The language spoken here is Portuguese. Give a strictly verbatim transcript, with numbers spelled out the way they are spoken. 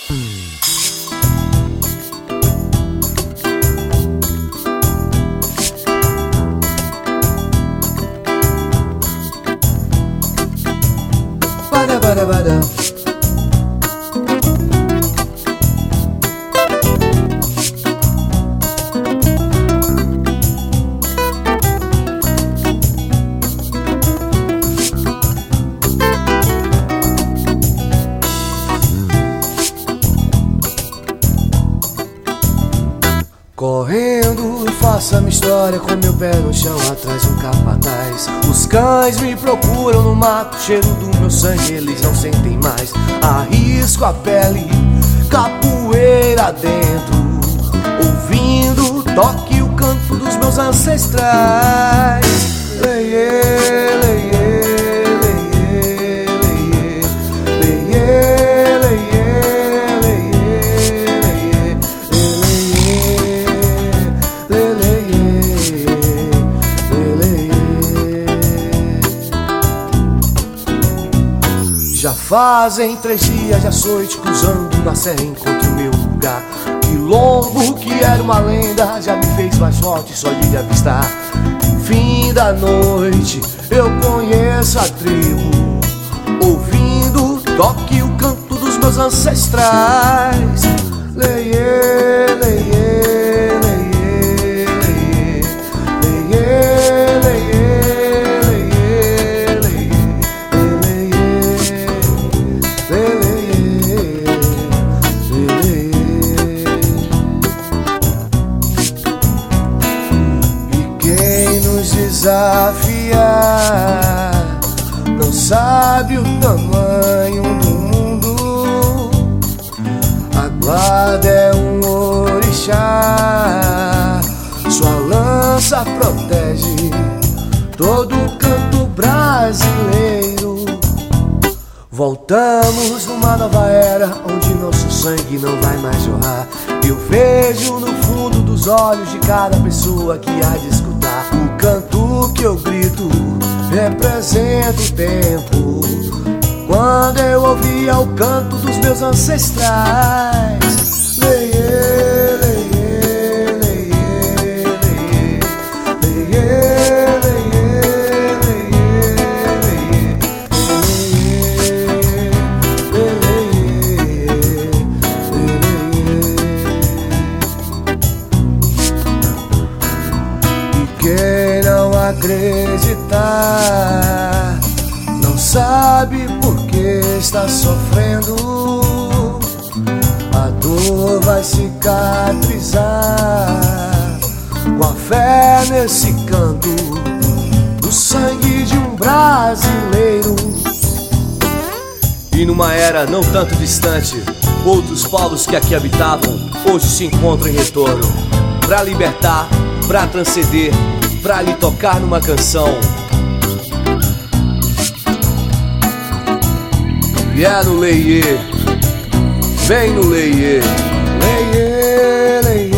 Bada, bada, bada. Correndo, faço a minha história com meu pé no chão, atrás um capataz. Os cães me procuram no mato, cheiro do meu sangue eles não sentem mais. Arrisco a pele, capoeira dentro, ouvindo o toque e o canto dos meus ancestrais. Leiê, leiê, já fazem três dias de açoite, cruzando na serra encontro meu lugar. Quilombo que era uma lenda já me fez mais forte só de avistar. Fim da noite eu conheço a tribo, ouvindo o toque e o canto dos meus ancestrais. Leiê, leiê, leiê, leiê, leiê, leiê, leiê, leiê. Desafiar, não sabe o tamanho do mundo. A guarda é um orixá, sua lança protege todo o canto brasileiro. Voltamos numa nova era, onde nosso sangue não vai mais jorrar. Eu vejo no fundo dos olhos de cada pessoa que há de escutar. O canto que eu grito representa o tempo, quando eu ouvia o canto dos meus ancestrais. Leiê, leiê, leiê, leiê, leiê, leiê, quem não acreditar não sabe por que está sofrendo. A dor vai cicatrizar com a fé nesse canto do sangue de um brasileiro. E numa era não tanto distante, outros povos que aqui habitavam hoje se encontram em retorno, pra libertar, pra transcender, pra lhe tocar numa canção. E é no leiê, vem no leiê, leiê, leiê.